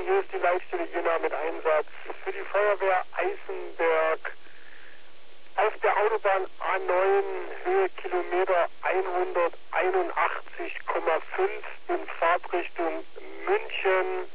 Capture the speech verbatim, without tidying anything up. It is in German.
Morgen, hier ist die Leitstelle Jena mit Einsatz für die Feuerwehr Eisenberg. Auf der Autobahn A neun, Höhe Kilometer hunderteinundachtzig Komma fünf in Fahrtrichtung München.